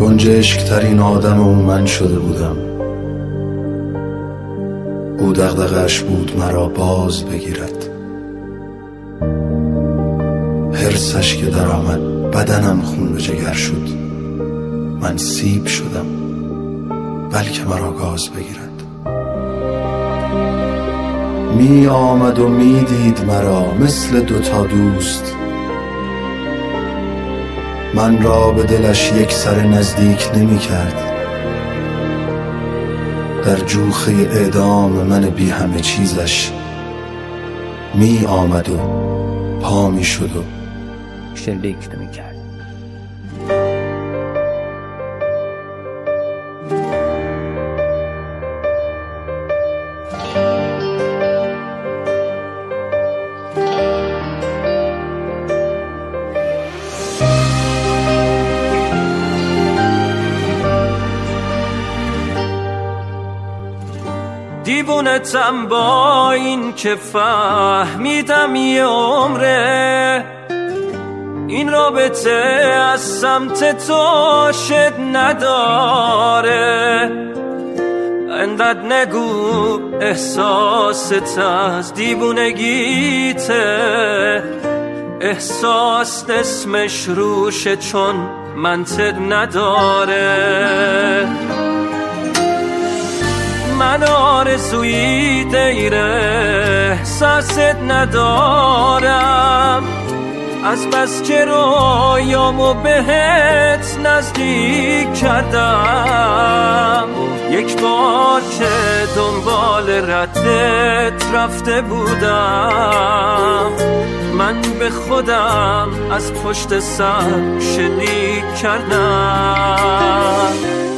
گنجشک ترین آدم من شده بودم. او دغدغه‌اش بود مرا باز بگیرد. حرصش که در آمد بدنم خون به جگر شد. من سیب شدم بلکه مرا گاز بگیرد. می آمد و می دید مرا مثل دوتا دوست. من را به دلش یک سر نزدیک نمی کرد. در جوخه اعدام من بی همه چیزش می آمد و پا می شد و شلیک نمی کرد. دیوونتم با این که فهمیدم یه عمره این رابطه از سمت تو شد نداره. انقدر نگو احساست از دیوونگیته. احساس اسمش روشه چون منطق نداره. من آرزویی دیر احساست ندارم. از بس که رویامو بهت نزدیک کردم. یک بار که دنبال ردت رفته بودم. من به خودم از پشت سر شلیک کردم.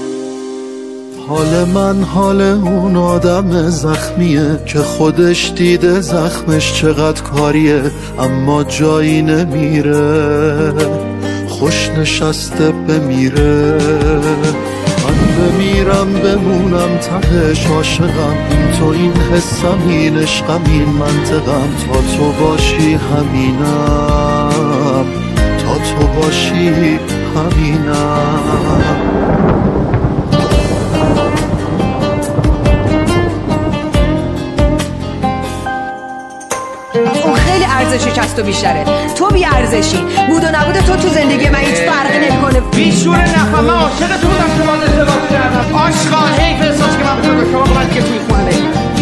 حال من حال اون آدم زخمیه که خودش دیده زخمش چقدر کاریه اما جایی نمیره. خوش نشسته بمیره. من بمیرم بمونم تهش عاشقم. این تو این حسم این عشقم این منطقم. تا تو باشی همینم. تا تو باشی همینم. ارزشش از تو بیشتره. تو بی ارزشی. بود و نبود تو زندگی من هیچ فرقی نمیکنه. بیشور نفهم. من عاشق تو بودم که من ازدواج کردم. عاشقا حیف احساس که من بودم شما باید که توی خونه.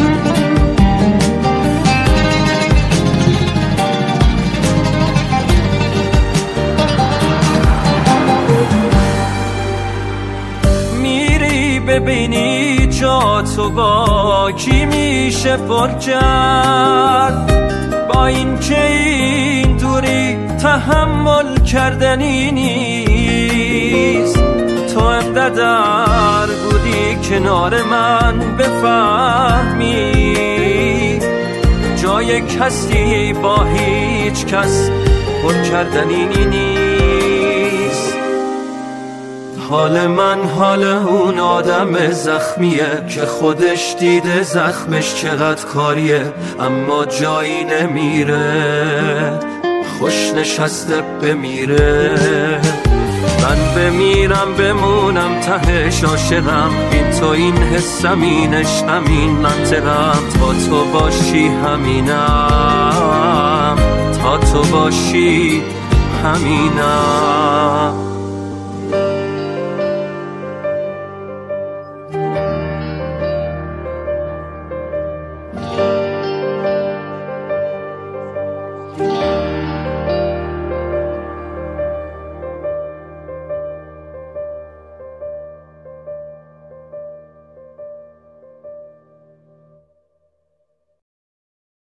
میری ببینی جا تو با کی میشه پر کرد. با این که این دوری تحمل کردنی نیست. تو انقدر بودی کنار من بفهمی جای کسی با هیچ کس پر کردنی نیست. حال من حال اون آدم زخمیه که خودش دیده زخمش چقدر کاریه اما جایی نمیره. خوش نشسته بمیره. من بمیرم بمونم تهش عاشقم. این تو این حسم این عشقم این منطقم. تا تو باشی همینم. تا تو باشی همینم.